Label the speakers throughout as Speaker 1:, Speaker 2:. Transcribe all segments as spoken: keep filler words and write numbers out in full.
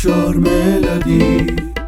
Speaker 1: چهار ملودی.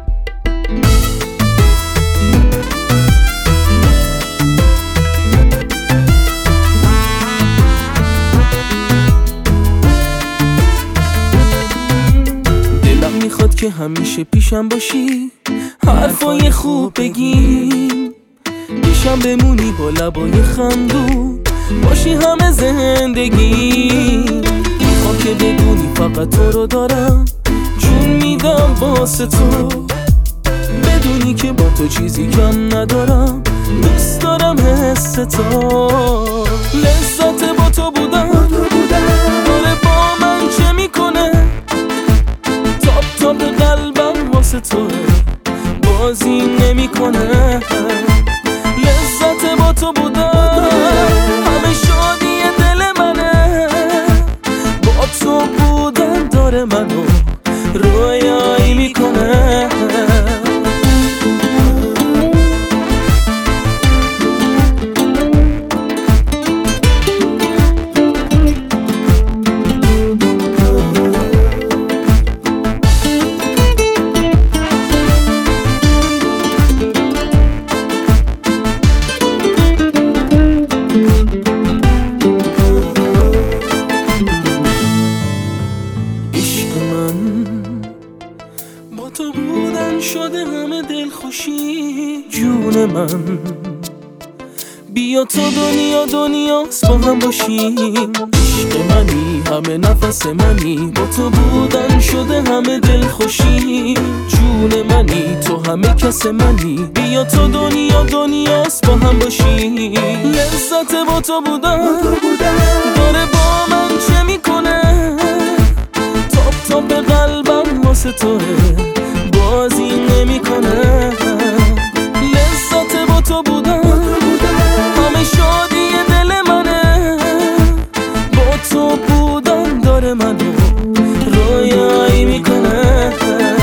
Speaker 2: دلم میخواد که همیشه پیشم باشی، حرفای خوب بگیم، پیشم بمونی با لبای خندون، باشی همه زندگی. میخوام که بدونی فقط تو رو دارم، جون میدم واسه تو، بدونی که با تو چیزی کم ندارم، دوست دارم حس تو. لذت با تو بودم داره با من چه میکنه، تاپ تاپ قلبم واسه توه، بازی نمیکنه. لذت با تو بودم همه شادی دل منه، با تو بودن داره منو رویایی میکنه. با تو بودن شده همه دلخوشی، جون من بیا تو دنیا دنیاست با هم باشیم. عشق منی همه نفس منی، با تو بودن شده همه دلخوشی، جون منی تو همه کس منی، بیا تو دنیا دنیاست با هم باشیم. لذت با تو بودن داره با من چه میکنه، تاپ تاپ قلبم واسه توه، بازی نمیکنه. لذت با تو بودن همه شادی دل منه، با تو بودن داره منو رویایی میکنه.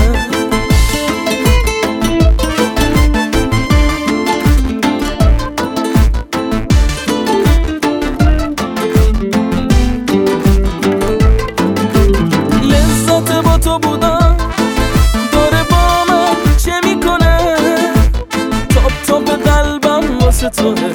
Speaker 2: لذت با تو بودن داره با من چه میکنه، تاپ تاپ قلبم واسه توه،